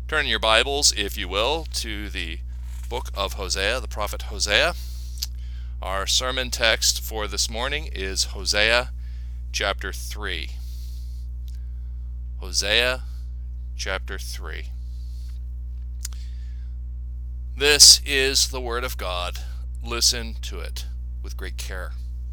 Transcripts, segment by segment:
Turn your Bibles, if you will, to the book of Hosea, the prophet Hosea. Our sermon text for this morning is Hosea chapter 3. Hosea chapter 3. This is the word of God. Listen to it with great care.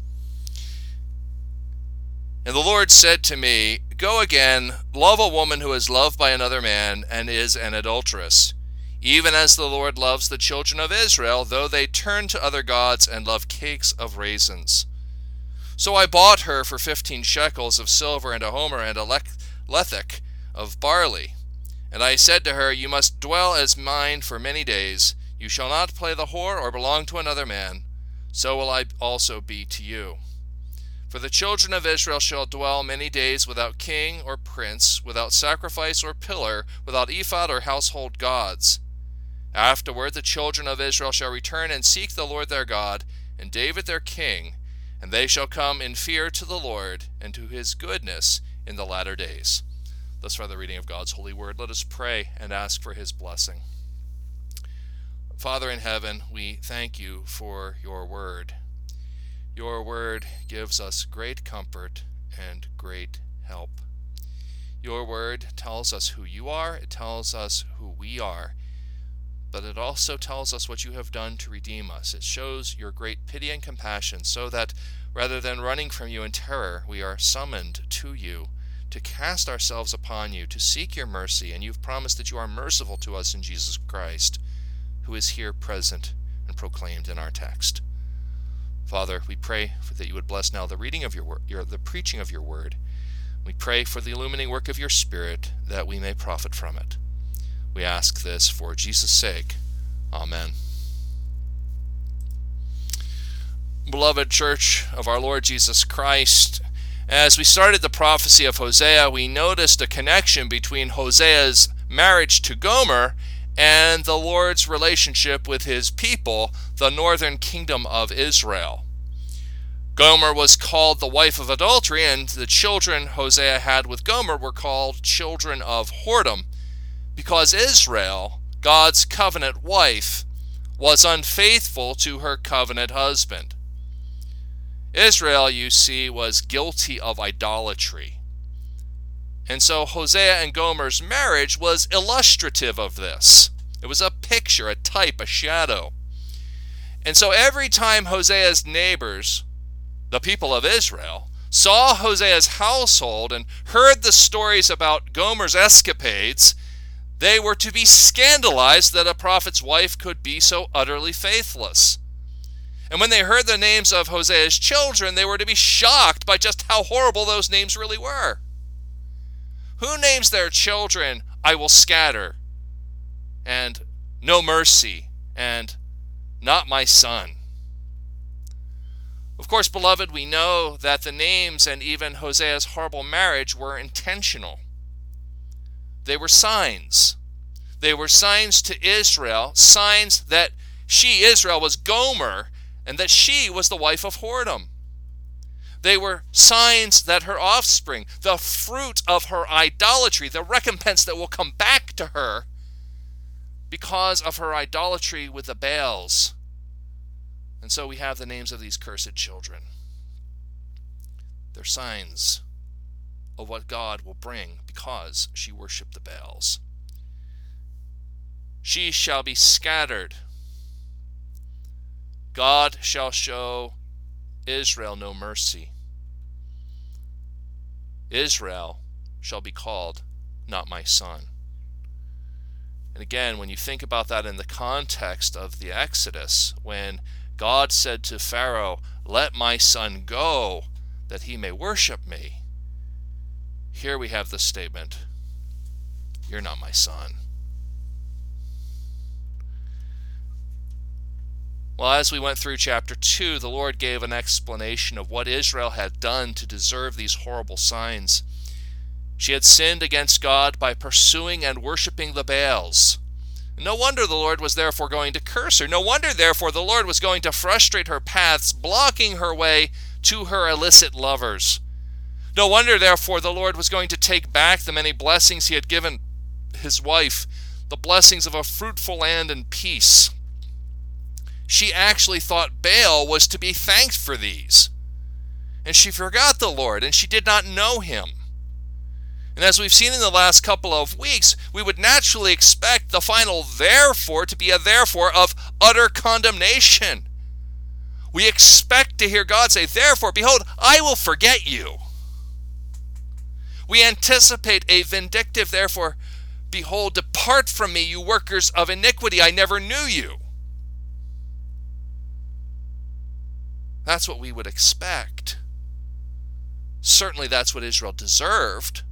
And the Lord said to me, Go again, love a woman who is loved by another man and is an adulteress, even as the Lord loves the children of Israel, though they turn to other gods and love cakes of raisins. So I bought her for 15 shekels of silver and a homer and a lethek of barley. And I said to her, You must dwell as mine for many days. You shall not play the whore or belong to another man. So will I also be to you. For the children of Israel shall dwell many days without king or prince, without sacrifice or pillar, without ephod or household gods. Afterward the children of Israel shall return and seek the Lord their God, and David their king, and they shall come in fear to the Lord and to his goodness in the latter days. Thus far the reading of God's holy word. Let us pray and ask for his blessing. Father in heaven, we thank you for your word. Your word gives us great comfort and great help. Your word tells us who you are, it tells us who we are, but it also tells us what you have done to redeem us. It shows your great pity and compassion so that rather than running from you in terror, we are summoned to you to cast ourselves upon you, to seek your mercy, and you've promised that you are merciful to us in Jesus Christ, who is here present and proclaimed in our text. Father, we pray that you would bless now the reading of your word, the preaching of your word. We pray for the illumining work of your Spirit, that we may profit from it. We ask this for Jesus' sake. Amen. Beloved Church of our Lord Jesus Christ, as we started the prophecy of Hosea, we noticed a connection between Hosea's marriage to Gomer and the Lord's relationship with his people, the northern kingdom of Israel. Gomer was called the wife of adultery, and the children Hosea had with Gomer were called children of whoredom, because Israel, God's covenant wife, was unfaithful to her covenant husband. Israel, you see, was guilty of idolatry. And so Hosea and Gomer's marriage was illustrative of this. It was a picture, a type, a shadow. And so every time Hosea's neighbors, the people of Israel, saw Hosea's household and heard the stories about Gomer's escapades, they were to be scandalized that a prophet's wife could be so utterly faithless. And when they heard the names of Hosea's children, they were to be shocked by just how horrible those names really were. Who names their children, I will scatter, and no mercy, and not my son? Of course, beloved, we know that the names and even Hosea's horrible marriage were intentional. They were signs. They were signs to Israel, signs that she, Israel, was Gomer, and that she was the wife of whoredom. They were signs that her offspring, the fruit of her idolatry, the recompense that will come back to her because of her idolatry with the Baals. And so we have the names of these cursed children. They're signs of what God will bring because she worshiped the Baals. She shall be scattered. God shall show Israel no mercy. Israel shall be called not my son. And again, when you think about that in the context of the Exodus, when God said to Pharaoh, Let my son go, that he may worship me, here we have the statement, You're not my son. Well, as we went through chapter 2, the Lord gave an explanation of what Israel had done to deserve these horrible signs. She had sinned against God by pursuing and worshiping the Baals. No wonder the Lord was therefore going to curse her. No wonder, therefore, the Lord was going to frustrate her paths, blocking her way to her illicit lovers. No wonder, therefore, the Lord was going to take back the many blessings he had given his wife, the blessings of a fruitful land and peace. She actually thought Baal was to be thanked for these. And she forgot the Lord, and she did not know him. And as we've seen in the last couple of weeks, we would naturally expect the final therefore to be a therefore of utter condemnation. We expect to hear God say, therefore, behold, I will forget you. We anticipate a vindictive, therefore, behold, depart from me, you workers of iniquity, I never knew you. That's what we would expect. Certainly that's what Israel deserved.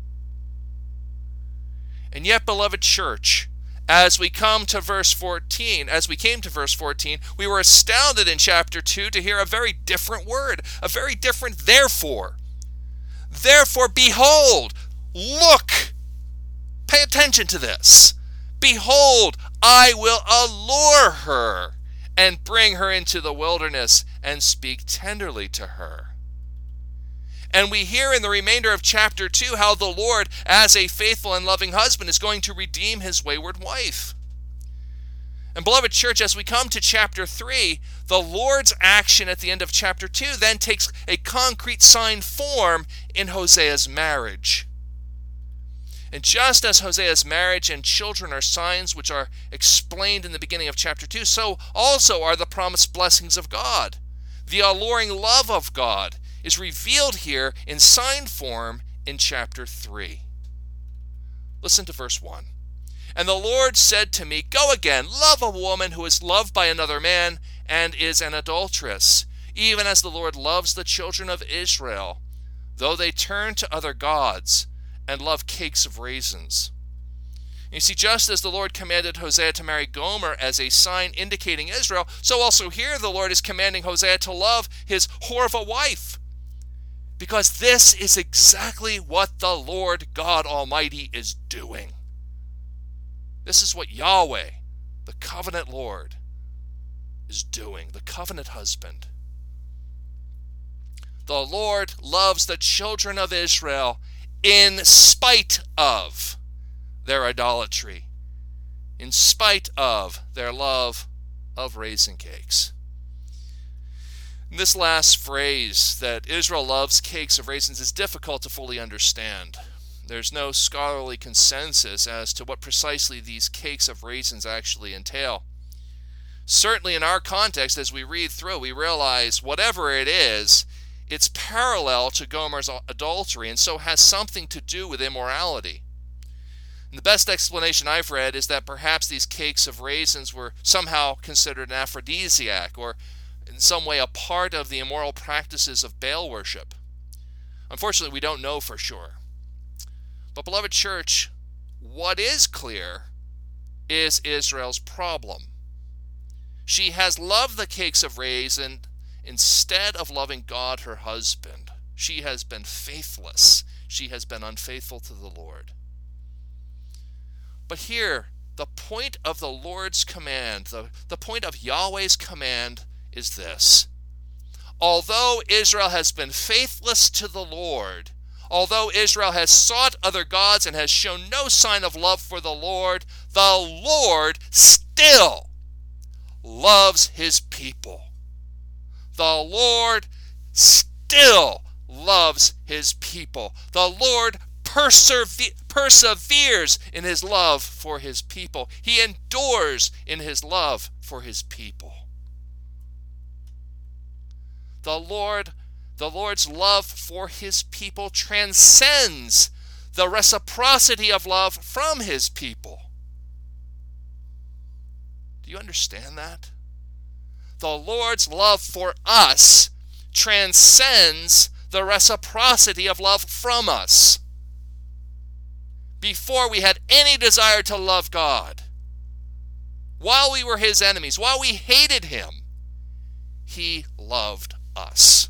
And yet, beloved church, as we came to verse 14, we were astounded in chapter 2 to hear a very different word, a very different therefore. Therefore, behold, look, pay attention to this. Behold, I will allure her and bring her into the wilderness and speak tenderly to her. And we hear in the remainder of chapter 2 how the Lord, as a faithful and loving husband, is going to redeem his wayward wife. And beloved church, as we come to chapter 3, the Lord's action at the end of chapter 2 then takes a concrete sign form in Hosea's marriage. And just as Hosea's marriage and children are signs which are explained in the beginning of chapter 2, so also are the promised blessings of God. The alluring love of God is revealed here in sign form in chapter 3. Listen to verse 1. And the Lord said to me, go again, love a woman who is loved by another man and is an adulteress, even as the Lord loves the children of Israel, though they turn to other gods and love cakes of raisins. And you see, just as the Lord commanded Hosea to marry Gomer as a sign indicating Israel, so also here the Lord is commanding Hosea to love his whore of a wife. Because this is exactly what the Lord God Almighty is doing. This is what Yahweh, the covenant Lord, is doing, the covenant husband. The Lord loves the children of Israel in spite of their idolatry, in spite of their love of raisin cakes. This last phrase, that Israel loves cakes of raisins, is difficult to fully understand. There's no scholarly consensus as to what precisely these cakes of raisins actually entail. Certainly in our context, as we read through, we realize whatever it is, it's parallel to Gomer's adultery and so has something to do with immorality. And the best explanation I've read is that perhaps these cakes of raisins were somehow considered an aphrodisiac, or in some way a part of the immoral practices of Baal worship. Unfortunately, we don't know for sure. But beloved church, what is clear is Israel's problem. She has loved the cakes of raisin instead of loving God, her husband. She has been faithless. She has been unfaithful to the Lord. But here, the point of the Lord's command, the point of Yahweh's command is this. Although Israel has been faithless to the Lord, although Israel has sought other gods and has shown no sign of love for the Lord still loves his people. The Lord still loves his people. The Lord perseveres in his love for his people. He endures in his love for his people. The Lord's love for his people transcends the reciprocity of love from his people. Do you understand that? The Lord's love for us transcends the reciprocity of love from us. Before we had any desire to love God, while we were his enemies, while we hated him, he loved us.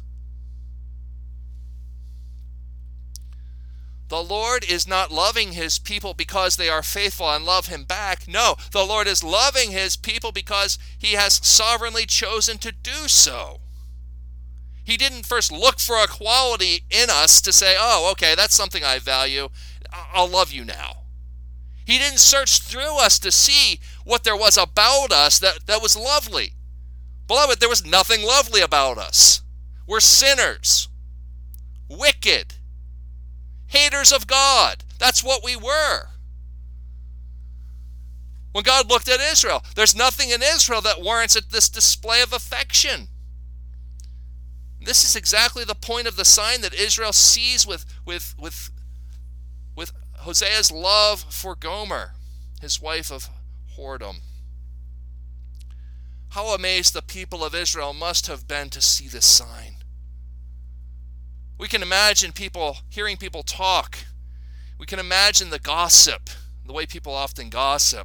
The Lord is not loving his people because they are faithful and love him back. No, the Lord is loving his people because he has sovereignly chosen to do so. He didn't first look for a quality in us to say, oh, okay, that's something I value. I'll love you now. He didn't search through us to see what there was about us that was lovely. Beloved, there was nothing lovely about us. We're sinners, wicked, haters of God. That's what we were. When God looked at Israel, there's nothing in Israel that warrants this display of affection. This is exactly the point of the sign that Israel sees with Hosea's love for Gomer, his wife of whoredom. How amazed the people of Israel must have been to see this sign. We can imagine hearing people talk. We can imagine the gossip, the way people often gossip.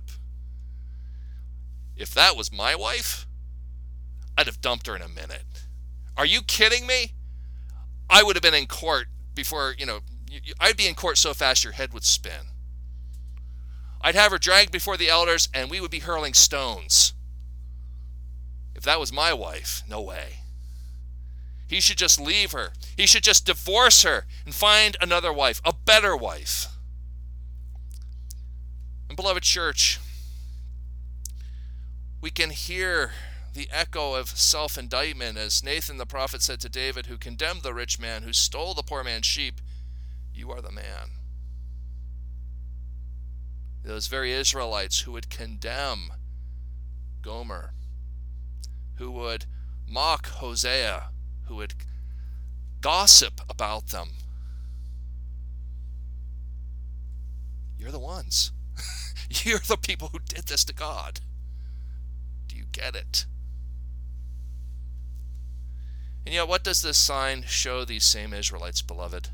If that was my wife, I'd have dumped her in a minute. Are you kidding me? I would have been in court before, I'd be in court so fast your head would spin. I'd have her dragged before the elders and we would be hurling stones. If that was my wife, no way. He should just leave her. He should just divorce her and find another wife, a better wife. And beloved church, we can hear the echo of self-indictment as Nathan the prophet said to David, who condemned the rich man who stole the poor man's sheep, "You are the man." Those very Israelites who would condemn Gomer, who would mock Hosea, who would gossip about them. You're the ones. You're the people who did this to God. Do you get it? And yet, what does this sign show these same Israelites, beloved?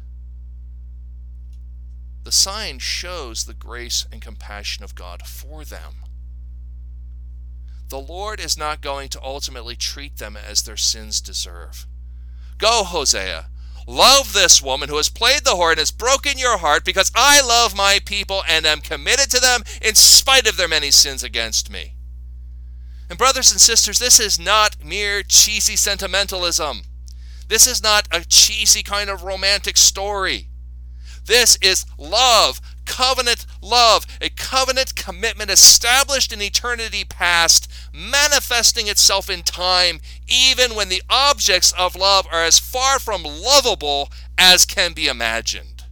The sign shows the grace and compassion of God for them. The Lord is not going to ultimately treat them as their sins deserve. Go, Hosea, love this woman who has played the whore and has broken your heart, because I love my people and am committed to them in spite of their many sins against me. And brothers and sisters, this is not mere cheesy sentimentalism. This is not a cheesy kind of romantic story. This is love, covenant love, a covenant commitment established in eternity past, manifesting itself in time, even when the objects of love are as far from lovable as can be imagined.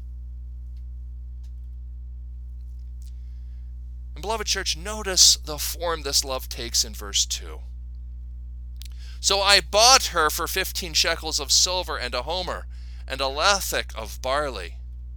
And beloved church, notice the form this love takes in verse 2. "So I bought her for 15 shekels of silver and a homer and a lethek of barley."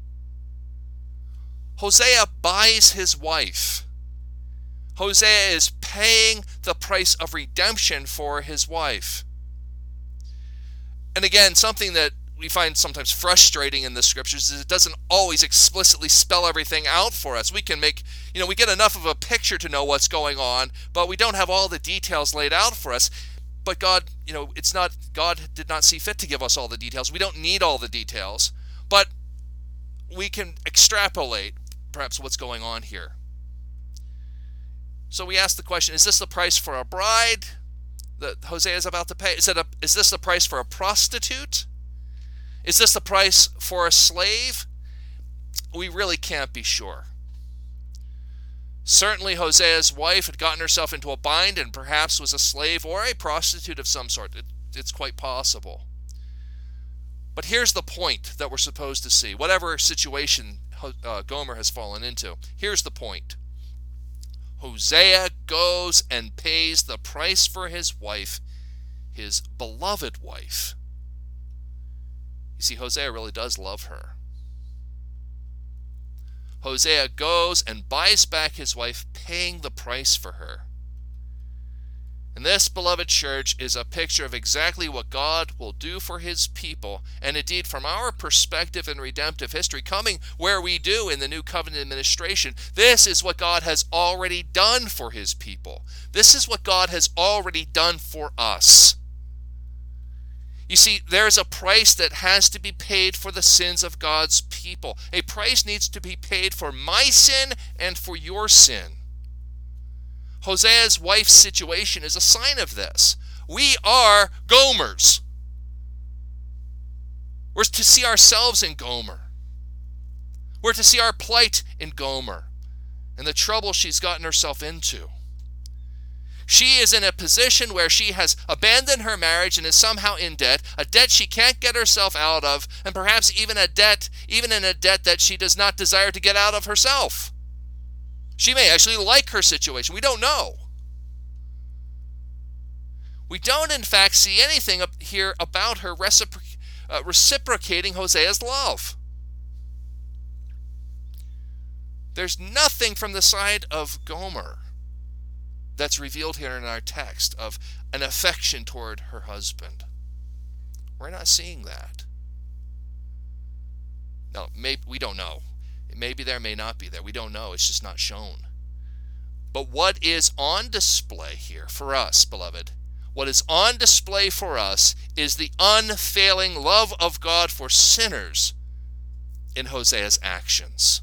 Hosea buys his wife. Hosea is paying the price of redemption for his wife. And again, something that we find sometimes frustrating in the scriptures is it doesn't always explicitly spell everything out for us. We can we get enough of a picture to know what's going on, but we don't have all the details laid out for us. But God, God did not see fit to give us all the details. We don't need all the details, but we can extrapolate perhaps what's going on here. So we ask the question, is this the price for a bride that Hosea is about to pay? Is this the price for a prostitute? Is this the price for a slave? We really can't be sure. Certainly Hosea's wife had gotten herself into a bind and perhaps was a slave or a prostitute of some sort. It's quite possible. But here's the point that we're supposed to see. Whatever situation Gomer has fallen into, here's the point. Hosea goes and pays the price for his wife, his beloved wife. You see, Hosea really does love her. Hosea goes and buys back his wife, paying the price for her. And this, beloved church, is a picture of exactly what God will do for his people, and indeed from our perspective in redemptive history, coming where we do in the New Covenant administration, this is what God has already done for his people. This is what God has already done for us. You see, there's a price that has to be paid for the sins of God's people. A price needs to be paid for my sin and for your sin. Hosea's wife's situation is a sign of this. We are Gomers. We're to see ourselves in Gomer. We're to see our plight in Gomer. and the trouble she's gotten herself into. She is in a position where she has abandoned her marriage and is somehow in debt, a debt she can't get herself out of, and perhaps even in a debt that she does not desire to get out of herself. She may actually like her situation. We don't know. We don't, in fact, see anything up here about her reciprocating Hosea's love. There's nothing from the side of Gomer that's revealed here in our text of an affection toward her husband. We're not seeing that. Now, maybe we don't know. It may be there, may not be there. We don't know. It's just not shown. But what is on display here for us, beloved, what is on display for us is the unfailing love of God for sinners in Hosea's actions.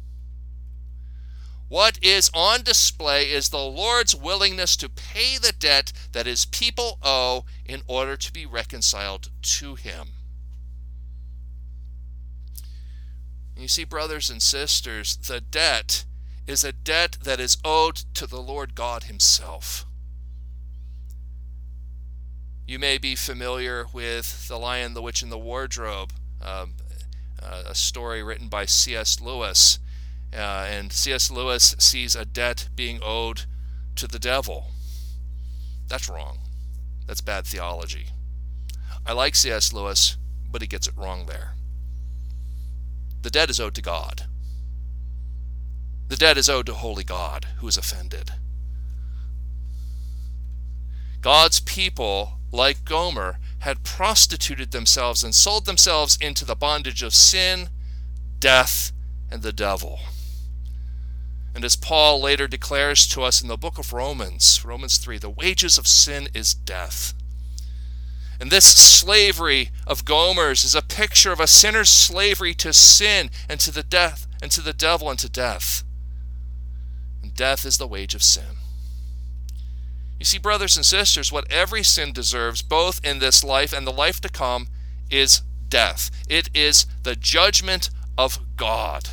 What is on display is the Lord's willingness to pay the debt that his people owe in order to be reconciled to him. You see, brothers and sisters, the debt is a debt that is owed to the Lord God himself. You may be familiar with The Lion, the Witch, and the Wardrobe, a story written by C.S. Lewis. And C.S. Lewis sees a debt being owed to the devil. That's wrong. That's bad theology. I like C.S. Lewis, but he gets it wrong there. The debt is owed to God. The debt is owed to holy God, who is offended. God's people, like Gomer, had prostituted themselves and sold themselves into the bondage of sin, death, and the devil. And as Paul later declares to us in the book of Romans 3, the wages of sin is death. And this slavery of Gomer's is a picture of a sinner's slavery to sin and to the death and to the devil and to death. And death is the wage of sin. You see, brothers and sisters, what every sin deserves, both in this life and the life to come, is death. It is the judgment of God.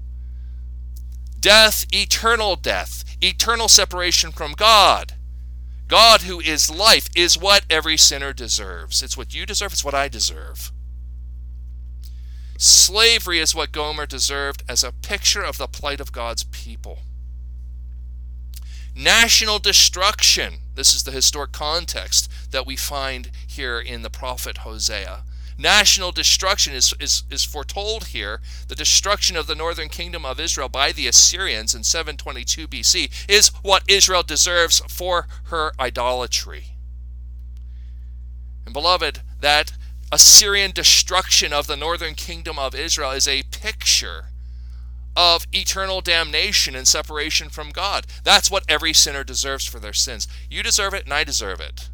Death, eternal separation from God. God, who is life, is what every sinner deserves. It's what you deserve, it's what I deserve. Slavery is what Gomer deserved as a picture of the plight of God's people. National destruction, this is the historic context that we find here in the prophet Hosea. National destruction is foretold here. The destruction of the northern kingdom of Israel by the Assyrians in 722 BC is what Israel deserves for her idolatry. And beloved, that Assyrian destruction of the northern kingdom of Israel is a picture of eternal damnation and separation from God. That's what every sinner deserves for their sins. You deserve it and I deserve it.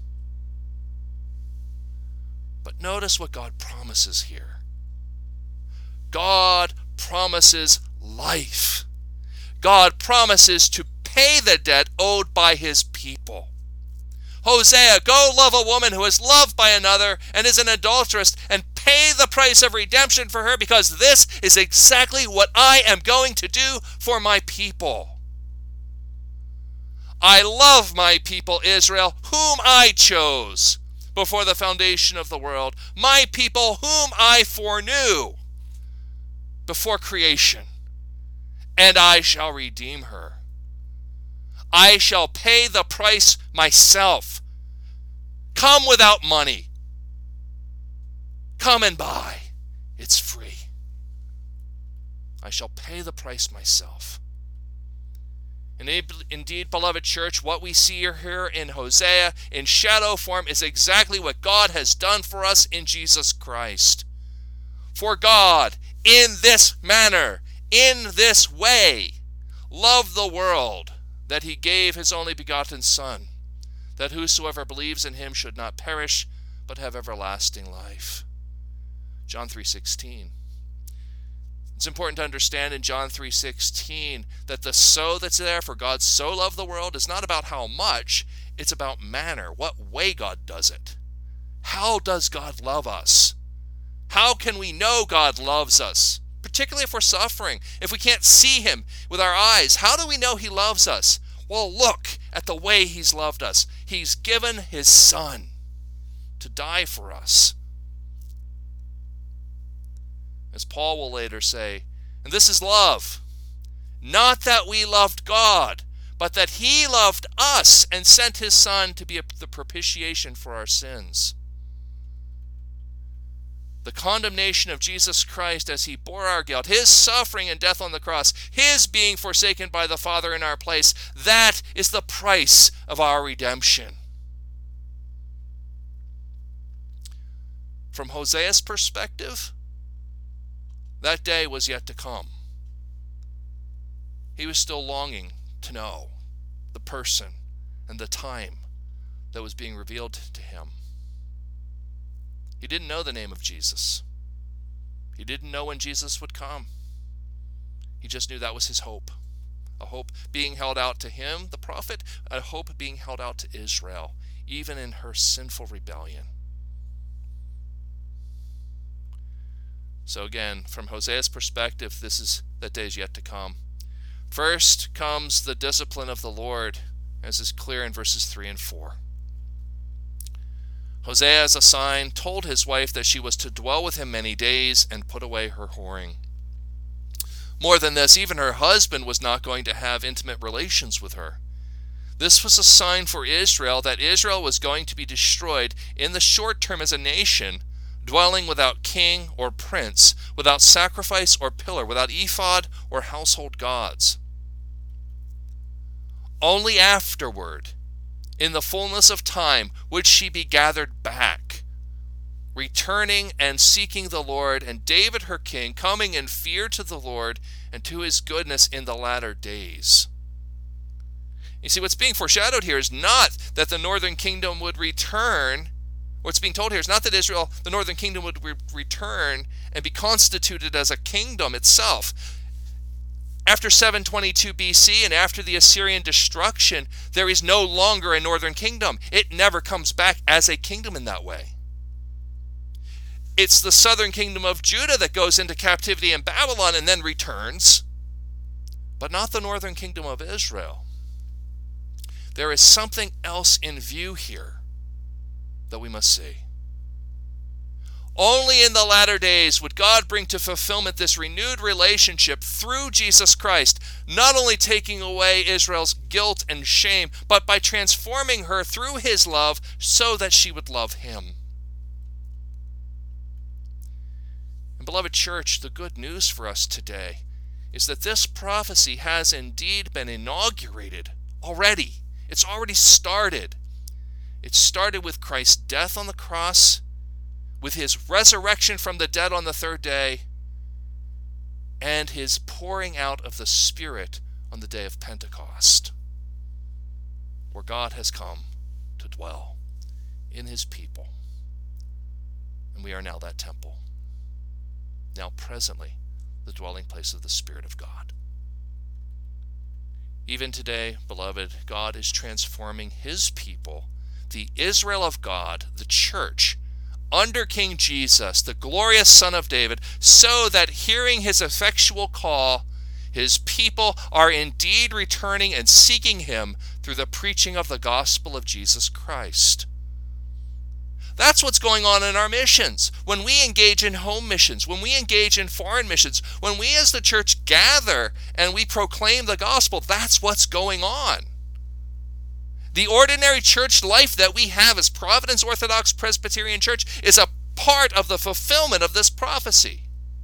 But notice what God promises here. God promises life. God promises to pay the debt owed by his people. Hosea, go love a woman who is loved by another and is an adulteress, and pay the price of redemption for her, because this is exactly what I am going to do for my people. I love my people Israel, whom I chose before the foundation of the world, my people whom I foreknew before creation, and I shall redeem her. I shall pay the price myself. Come without money. Come and buy. It's free. I shall pay the price myself. And indeed, beloved church, what we see here in Hosea in shadow form is exactly what God has done for us in Jesus Christ. For God, in this manner, in this way, loved the world, that he gave his only begotten Son, that whosoever believes in him should not perish, but have everlasting life. John 3:16. It's important to understand in John 3:16 that the so that's there for God so loved the world is not about how much, it's about manner, what way God does it. How does God love us? How can we know God loves us? particularly if we're suffering, if we can't see him with our eyes. How do we know he loves us? Well, look at the way he's loved us. He's given his son to die for us. As Paul will later say, and this is love, not that we loved God, but that he loved us and sent his son to be the propitiation for our sins. The condemnation of Jesus Christ as he bore our guilt, his suffering and death on the cross, his being forsaken by the Father in our place, that is the price of our redemption. From Hosea's perspective, that day was yet to come. He was still longing to know the person and the time that was being revealed to him. He didn't know the name of Jesus. He didn't know when Jesus would come. He just knew that was his hope. A hope being held out to him, the prophet, a hope being held out to Israel, even in her sinful rebellion. So again, from Hosea's perspective, that day is yet to come. First comes the discipline of the Lord, as is clear in verses 3 and 4. Hosea, as a sign, told his wife that she was to dwell with him many days and put away her whoring. More than this, even her husband was not going to have intimate relations with her. This was a sign for Israel that Israel was going to be destroyed in the short term as a nation, dwelling without king or prince, without sacrifice or pillar, without ephod or household gods. Only afterward, in the fullness of time, would she be gathered back, returning and seeking the Lord, and David her king, coming in fear to the Lord and to his goodness in the latter days. You see, what's being foreshadowed here is not that the northern kingdom would return. What's being told here is not that Israel, the northern kingdom, would return and be constituted as a kingdom itself. After 722 BC and after the Assyrian destruction, there is no longer a northern kingdom. It never comes back as a kingdom in that way. It's the southern kingdom of Judah that goes into captivity in Babylon and then returns, but not the northern kingdom of Israel. There is something else in view here that we must see. Only in the latter days would God bring to fulfillment this renewed relationship through Jesus Christ, not only taking away Israel's guilt and shame, but by transforming her through his love so that she would love him. And beloved church, the good news for us today is that this prophecy has indeed been inaugurated already. It's already started. It started with Christ's death on the cross, with his resurrection from the dead on the third day, and his pouring out of the Spirit on the day of Pentecost, where God has come to dwell in his people. And we are now that temple, now presently the dwelling place of the Spirit of God. Even today, beloved, God is transforming his people, the Israel of God, the church, under King Jesus, the glorious Son of David, so that hearing his effectual call, his people are indeed returning and seeking him through the preaching of the gospel of Jesus Christ. That's what's going on in our missions. When we engage in home missions, when we engage in foreign missions, when we as the church gather and we proclaim the gospel, that's what's going on. The ordinary church life that we have as Providence Orthodox Presbyterian Church is a part of the fulfillment of this prophecy.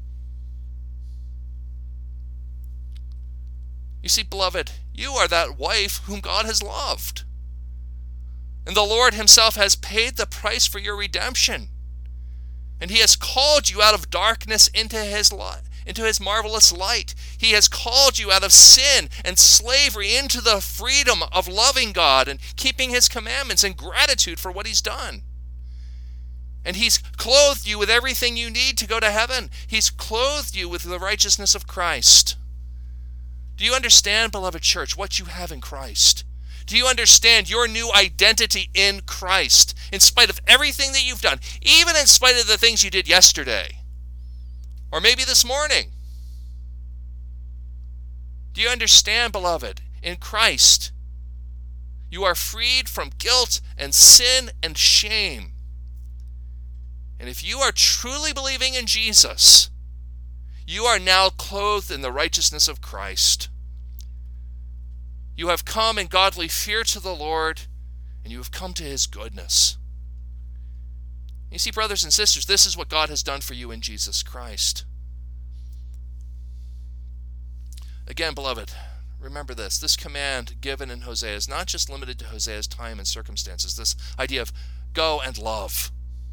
You see, beloved, you are that wife whom God has loved. And the Lord himself has paid the price for your redemption. And he has called you out of darkness into his light, into his marvelous light. He has called you out of sin and slavery into the freedom of loving God and keeping his commandments and gratitude for what he's done. And he's clothed you with everything you need to go to heaven. He's clothed you with the righteousness of Christ. Do you understand, beloved church, what you have in Christ? Do you understand your new identity in Christ, in spite of everything that you've done, even in spite of the things you did yesterday, or maybe this morning? Do you understand, beloved? In Christ, you are freed from guilt and sin and shame. And if you are truly believing in Jesus, you are now clothed in the righteousness of Christ. You have come in godly fear to the Lord, and you have come to his goodness. You see, brothers and sisters, this is what God has done for you in Jesus Christ. Again, beloved, remember this. This command given in Hosea is not just limited to Hosea's time and circumstances. This idea of go and love.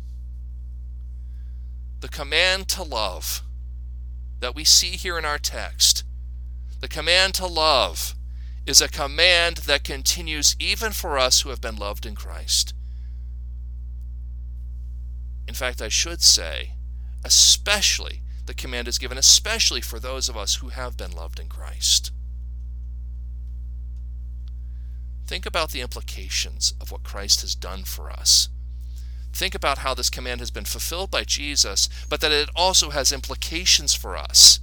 The command to love that we see here in our text, the command to love, is a command that continues even for us who have been loved in Christ. In fact, I should say, especially, the command is given especially for those of us who have been loved in Christ. Think about the implications of what Christ has done for us. Think about how this command has been fulfilled by Jesus, but that it also has implications for us.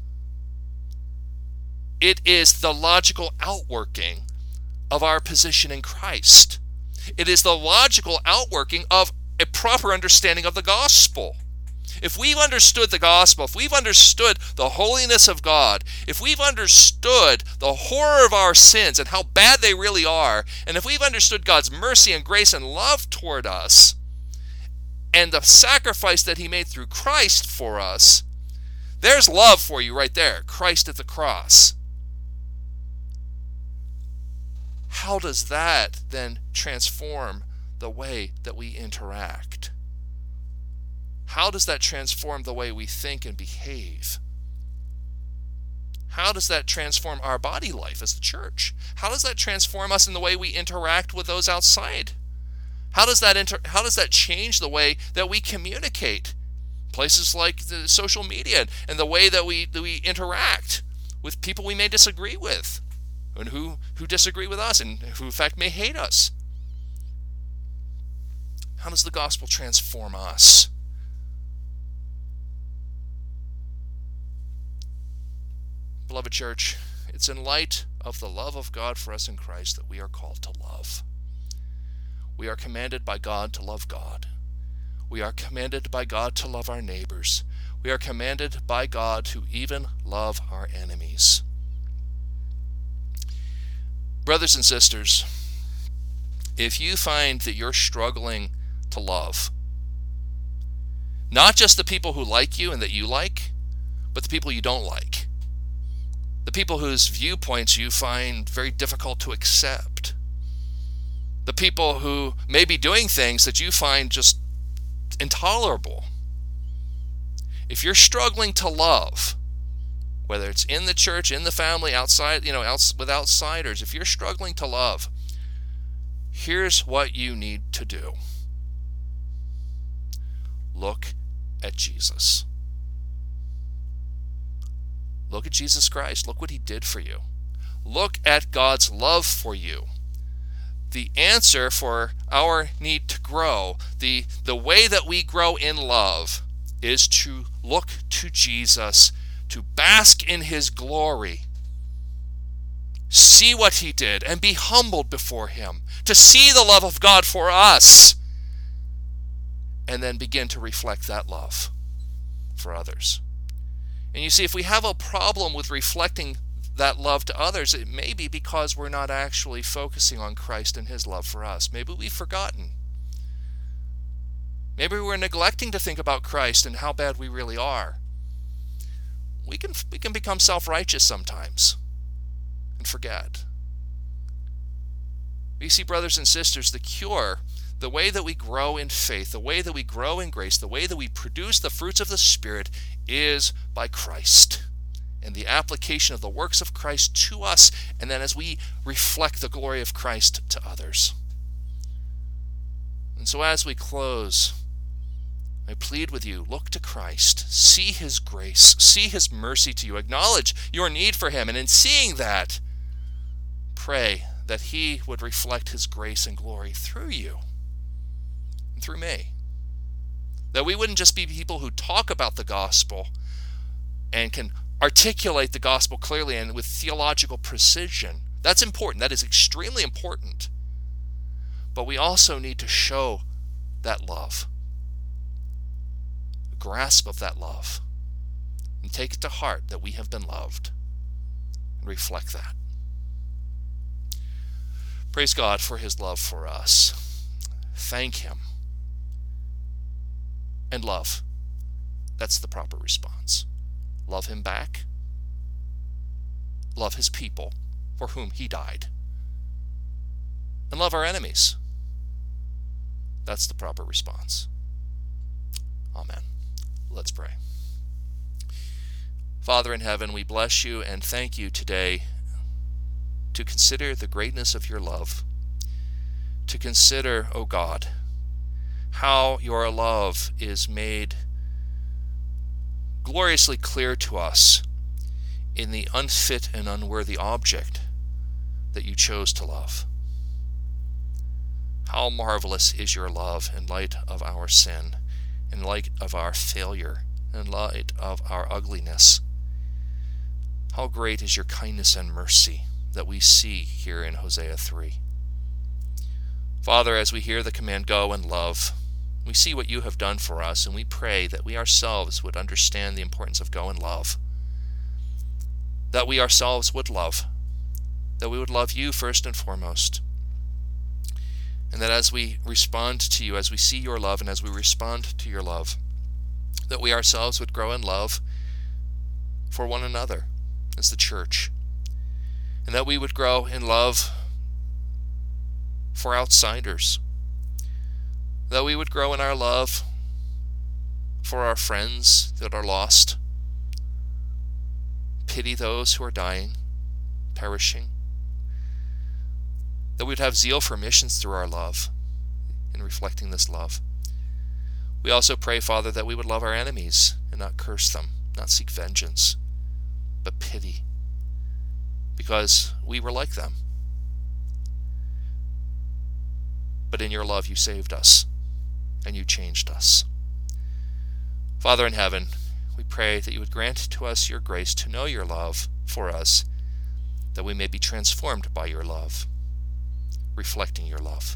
It is the logical outworking of our position in Christ. It is the logical outworking of a proper understanding of the gospel. If we've understood the gospel, if we've understood the holiness of God, if we've understood the horror of our sins and how bad they really are, and if we've understood God's mercy and grace and love toward us, and the sacrifice that he made through Christ for us, there's love for you right there, Christ at the cross. How does that then transform the way that we interact? How does that transform the way we think and behave? How does that transform our body life as the church? How does that transform us in the way we interact with those outside? How does that change the way that we communicate? Places like the social media and the way that we interact with people we may disagree with, and who disagree with us and who in fact may hate us. How does the gospel transform us? Beloved church, it's in light of the love of God for us in Christ that we are called to love. We are commanded by God to love God. We are commanded by God to love our neighbors. We are commanded by God to even love our enemies. Brothers and sisters, if you find that you're struggling to love, not just the people who like you and that you like, but the people you don't like, the people whose viewpoints you find very difficult to accept, the people who may be doing things that you find just intolerable. If you're struggling to love, whether it's in the church, in the family, outside, with outsiders, if you're struggling to love, here's what you need to do. Look at Jesus. Look at Jesus Christ. Look what he did for you. Look at God's love for you. The answer for our need to grow, the way that we grow in love, is to look to Jesus, to bask in his glory, see what he did, and be humbled before him, to see the love of God for us, and then begin to reflect that love for others. And you see, if we have a problem with reflecting that love to others, it may be because we're not actually focusing on Christ and his love for us. Maybe we've forgotten. Maybe we're neglecting to think about Christ and how bad we really are. We can become self-righteous sometimes and forget. You see, brothers and sisters, the cure, the way that we grow in faith, the way that we grow in grace, the way that we produce the fruits of the Spirit is by Christ and the application of the works of Christ to us, and then as we reflect the glory of Christ to others. And so as we close, I plead with you, look to Christ, see his grace, see his mercy to you, acknowledge your need for him, and in seeing that, pray that he would reflect his grace and glory through you and through me. That we wouldn't just be people who talk about the gospel and can articulate the gospel clearly and with theological precision. That's important. That is extremely important. But we also need to show that love, a grasp of that love, and take it to heart that we have been loved, and reflect that. Praise God for his love for us. Thank him. And love. That's the proper response. Love him back. Love his people for whom he died. And love our enemies. That's the proper response. Amen. Let's pray. Father in heaven, we bless you and thank you today to consider the greatness of your love, to consider, O God, how your love is made gloriously clear to us in the unfit and unworthy object that you chose to love. How marvelous is your love in light of our sin, in light of our failure, in light of our ugliness. How great is your kindness and mercy that we see here in Hosea 3. Father, as we hear the command, go and love, we see what you have done for us, and we pray that we ourselves would understand the importance of go and love, that we ourselves would love, that we would love you first and foremost, and that as we respond to you, as we see your love, and as we respond to your love, that we ourselves would grow in love for one another as the church, and that we would grow in love for outsiders, that we would grow in our love for our friends that are lost, pity those who are dying, perishing, that we would have zeal for missions through our love, in reflecting this love. We also pray, Father, that we would love our enemies and not curse them, not seek vengeance, but pity, because we were like them. But in your love you saved us, and you changed us. Father in heaven, we pray that you would grant to us your grace to know your love for us, that we may be transformed by your love, reflecting your love.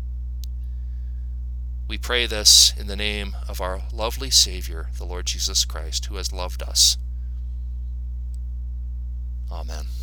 We pray this in the name of our lovely Savior, the Lord Jesus Christ, who has loved us. Amen.